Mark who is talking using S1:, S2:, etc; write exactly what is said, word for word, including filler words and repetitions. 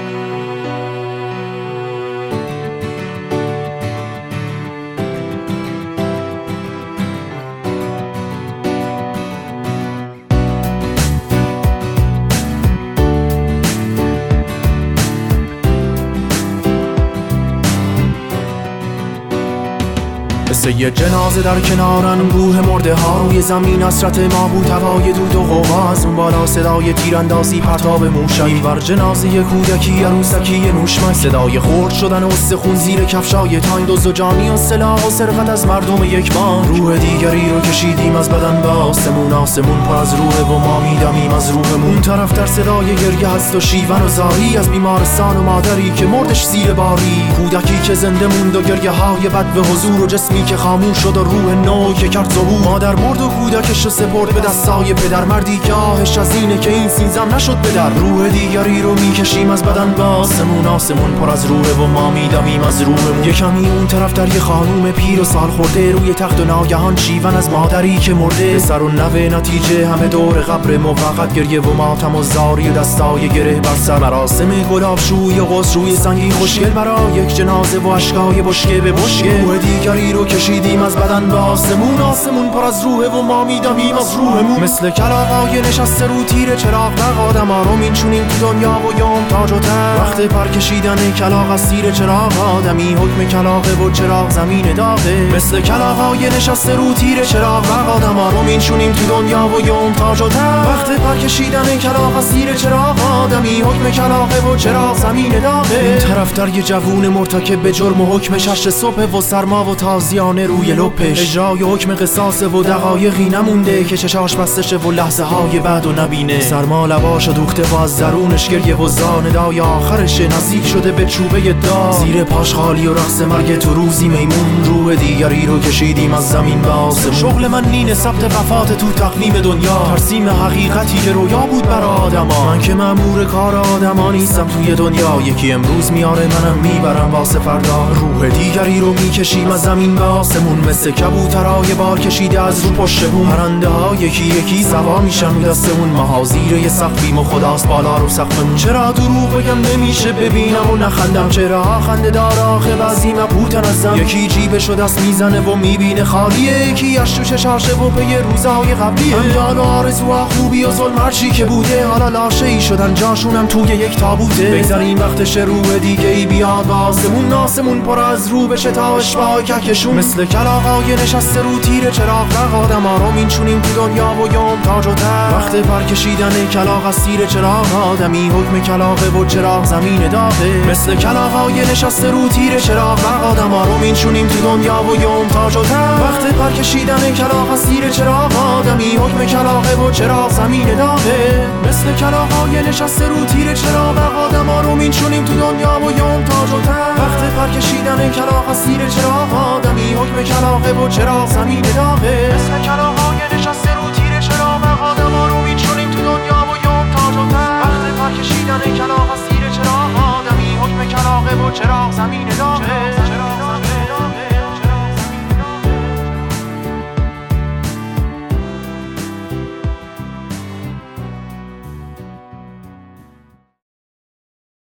S1: مثل یه جنازه در کنار انبوه مرده ها روی زمین حسرت ما بود، هوای دود و غوغا، از اون بالا صدای تیراندازی پرتاب موشک بر جنازه کودکی عروسکی نوشمک، صدای خرد شدن استخون زیر کفشای تنگ، دزد و جانی و سلاح و سرقت از مردم یک بان. روح دیگری رو کشیدیم از بدن به آسمون، آسمون پر از روح و ما میدمیم از روحمون. اون طرف در صدای گریه هست و شیون و زاری از بیمارستان و مادری که مردش زیر باری، کودکی که زنده موند و گریه های بد به حضور و جسمی که خاموش شد و روح نو که کرد ظهور. مادر مرد و کودکش رو سپرد به دستای پدر، مردی که آهش از اینه که این سینزم نشد به در. روح دیگری رو میکشیم از بدن به آسمون، آسمون پر از روح و ما میدمیم از روحمون. یه کمی اون طرف در یه خانوم پیر و سال خورده روی تخت و ناگهان شیون از مادری که مرده، سر و نوه نتیجه همه دور قبر موقت، گریه و ماتم و زاری و دستای گره بر سر. مراسم گلابشوی و غسل روی سنگی خوشگل برای یک جنازه و اشکای بشکه به بشکه. روح دیگری رو کشیدیم از بدن به آسمون، آسمون پر از روح و ما میدمیم از روحمون. مثل کلاغای نشسته رو تیر چراغ برق آدما رو میچونیم تو دنیا و یوم تاج و تخت. وقت پر کشیدن کلاغ از تیر چراغ آدمی، حکم کلاغه و چراغ زمین داغه. مثل کلاغای نشسته رو تیر چراغ برق آدما رو میچونیم تو دنیا و یوم تاج و تخت. وقت پر کشیدن کلاغ از تیر چراغ آدمی، حکم کلاغه و چراغ زمین داغه. این طرف در یه جوون مرتکب به جرم و حکم شش صبح و سرما و تازیانه روی لپش، اجرای حکم قصاص و دقایقی نمونده که چشاش بستشه و لحظه های بعد و نبینه. سرما لباش دوخته و از درونش گریه و زان دای آخرش نزدیک شده به چوبه دا، زیر پاش خالی و رقص مرگ تو روزی میمون. روح دیگری رو کشیدیم از زمین به آسمون. شغل من نین ثبت وفات تو تقویم دنیا، ترسیم حقیقتی که رویا بود برا آدما. من که مأمور کار آدما نیستم توی دنیا، یکی امروز میاره منم میبرم واسه فردا. روح دیگری رو میکشیم از زمین به آسمون، مثل کبوترای بار کشیده از رو پشت بوم. پرنده ها یکی یکی سوا میشن رو دستمون، ما زیر یه سقفیم و خداست بالا رو سقفمون. چرا دروغ بگم نمیشه ببینم و نخندم، چرا خنده دار آخه بعضی مبهوتن ازم. یکی جیبشو دست میزنه و میبینه خالیه، یکی اش تو چشاشه و پی روزای قبلیه. امیال و آرزوها خوبی و ظلم هرچی که بوده، حالا لاشه ای شدن جاشونم توی یک تابوته. بگذاریم وقتش روح دیگه ای بیاد به آسمون، آسمون پر از رو بشه تا اشباه کهکشون. مثل کلاغای نشسته رو تیر چراغ برق آدما رو میچونیم تو دنیا و یوم تاج و تخت. وقت پر کشیدن کلاغ از تیر چراغ آدمی، حکم کلاغه و چراغ زمین داغه. مثل کلاغای نشسته رو تیر چراغ برق آدما رو میچونیم تو دنیا و یوم تاج و تخت. وقت پر کشیدن کلاغ از تیر چراغ آدمی، حکم کلاغه و چراغ زمین داغه. مثل کلاغای نشسته رو تیر چراغ برق آدما رو میچونیم تو دنیا و یوم تاج و تخت. وقت پر کشیدن کلاغ از تیر چراغ آدمی، حکم کلاغه و چراغ زمین داغه. مثل کلاغای نشسته رو تیر چراغ برق آدما رو میچونیم تو دنیا و یوم تاج و تخت. وقت پر کشیدن کلاغ از تیر چراغ آدمی، حکم کلاغه و چراغ زمین داغه.